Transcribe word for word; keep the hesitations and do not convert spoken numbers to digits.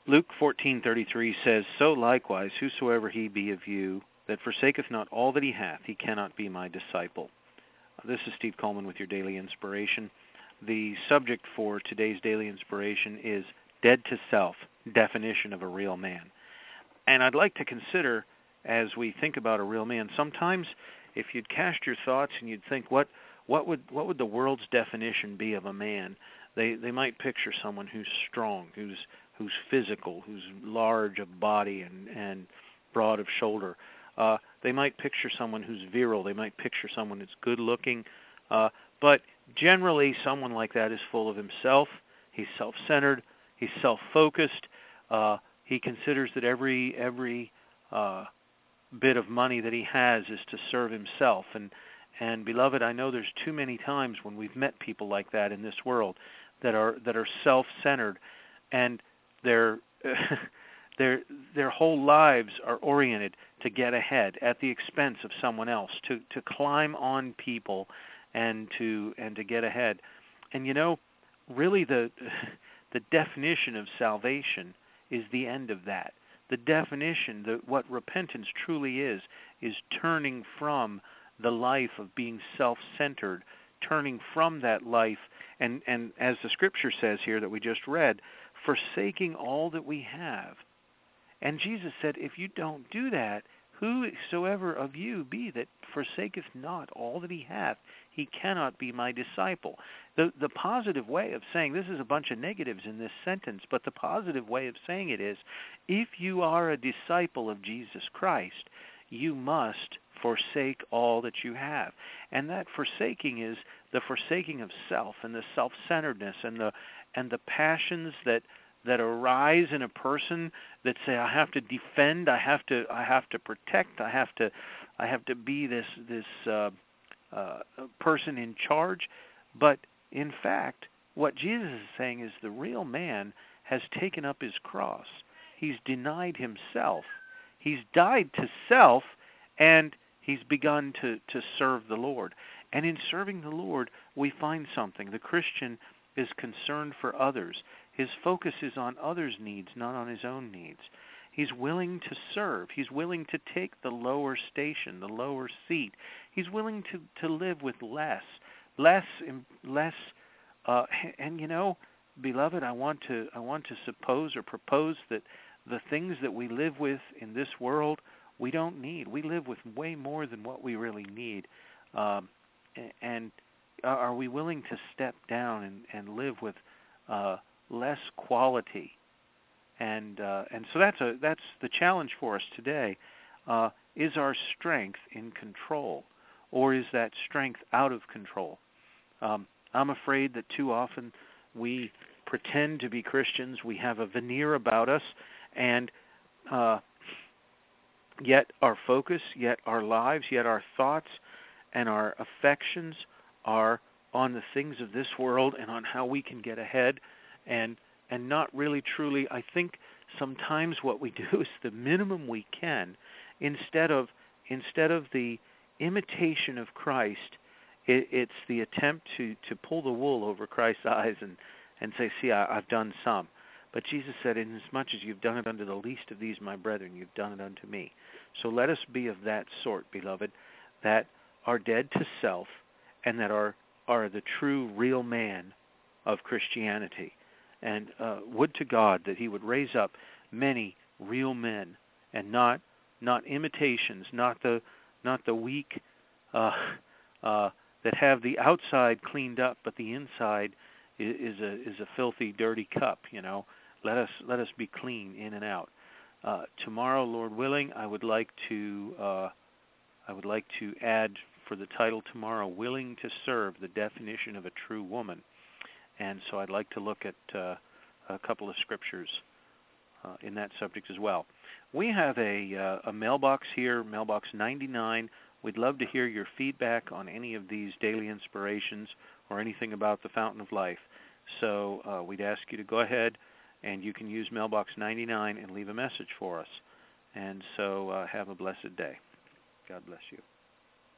Luke fourteen thirty-three says, "So likewise, whosoever he be of you, that forsaketh not all that he hath, he cannot be my disciple." This is Steve Coleman with your Daily Inspiration. The subject for today's Daily Inspiration is dead to self, definition of a real man. And I'd like to consider, as we think about a real man, sometimes if you'd cast your thoughts and you'd think, what what would what would the world's definition be of a man? They they might picture someone who's strong, who's who's physical, who's large of body and, and broad of shoulder. Uh, they might picture someone who's virile. They might picture someone who's good-looking. Uh, but generally, someone like that is full of himself. He's self-centered. He's self-focused. Uh, he considers that every every uh, bit of money that he has is to serve himself. And, and beloved, I know there's too many times when we've met people like that in this world that are that are self-centered, and their their their whole lives are oriented to get ahead at the expense of someone else, to to climb on people and to and to get ahead. And you know, really the the definition of salvation is the end of that. The definition, the, what repentance truly is, is turning from the life of being self-centered, turning from that life, and, and as the Scripture says here that we just read, forsaking all that we have. And Jesus said, if you don't do that, whosoever of you be that forsaketh not all that he hath, he cannot be my disciple. The the positive way of saying, this is a bunch of negatives in this sentence, but the positive way of saying it is, if you are a disciple of Jesus Christ, you must forsake all that you have. And that forsaking is the forsaking of self and the self-centeredness and the and the passions that that arise in a person that say, I have to defend, I have to I have to protect, I have to I have to be this this uh, uh, person in charge. But in fact, what Jesus is saying is the real man has taken up his cross. He's denied himself. He's died to self, and he's begun to, to serve the Lord. And in serving the Lord, we find something. The Christian is concerned for others. His focus is on others' needs, not on his own needs. He's willing to serve. He's willing to take the lower station, the lower seat. He's willing to, to live with less, less, less. Uh, and you know, beloved, I want to I want to suppose or propose that the things that we live with in this world, we don't need. We live with way more than what we really need. Um, and are we willing to step down and, and live with uh, less quality? And uh, and so that's a that's the challenge for us today. Uh, is our strength in control, or is that strength out of control? Um, I'm afraid that too often we pretend to be Christians. We have a veneer about us, and uh, yet our focus, yet our lives, yet our thoughts and our affections are on the things of this world and on how we can get ahead, and and not really truly, I think sometimes what we do is the minimum we can, instead of instead of the imitation of Christ, it, it's the attempt to, to pull the wool over Christ's eyes and, and say, see, I, I've done some. But Jesus said, inasmuch as you've done it unto the least of these, my brethren, you've done it unto me. So let us be of that sort, beloved, that are dead to self and that are, are the true, real man of Christianity. And uh, would to God that he would raise up many real men, and not not imitations, not the not the weak uh, uh, that have the outside cleaned up, but the inside is, is a is a filthy, dirty cup. You know, let us let us be clean in and out. Uh, tomorrow, Lord willing, I would like to uh, I would like to add for the title tomorrow, "Willing to Serve: The Definition of a True Woman." And so I'd like to look at uh, a couple of scriptures uh, in that subject as well. We have a, uh, a mailbox here, mailbox ninety-nine. We'd love to hear your feedback on any of these daily inspirations or anything about the Fountain of Life. So uh, we'd ask you to go ahead and you can use mailbox ninety-nine and leave a message for us. And so uh, have a blessed day. God bless you.